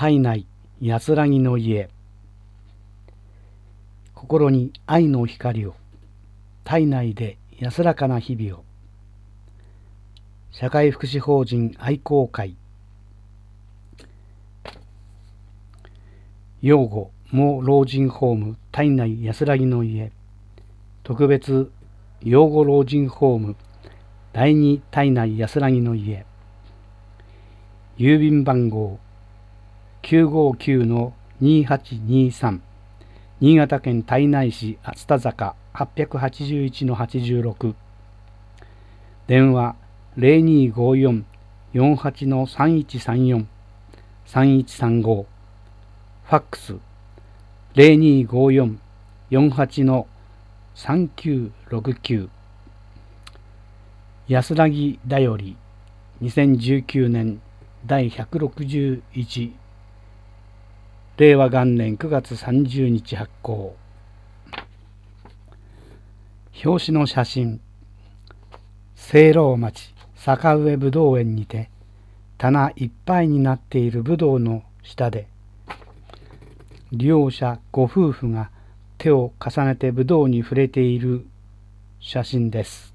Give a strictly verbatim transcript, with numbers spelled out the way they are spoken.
体内安らぎの家。心に愛の光を、体内で安らかな日々を。社会福祉法人愛好会。養護も老人ホーム体内安らぎの家。特別養護老人ホーム第二体内安らぎの家。郵便番号 きゅうごきゅうのにはちにさん、 新潟県胎内市熱田坂 はっぴゃくはちじゅういちのはちじゅうろく。電話 ゼロにーごーよん よんはちのさんいちさんよん さんいちさんご。ファックス ゼロにーごーよん よんはちのさんきゅうろくきゅう。安らぎだよりにせんじゅうきゅうねんだいひゃくろくじゅういち、れいわ元年くがつさんじゅうにち発行。表紙の写真。聖籠町坂上ぶどう園にて棚いっぱいになっているぶどうの下で、利用者ご夫婦が手を重ねてぶどうに触れている写真です。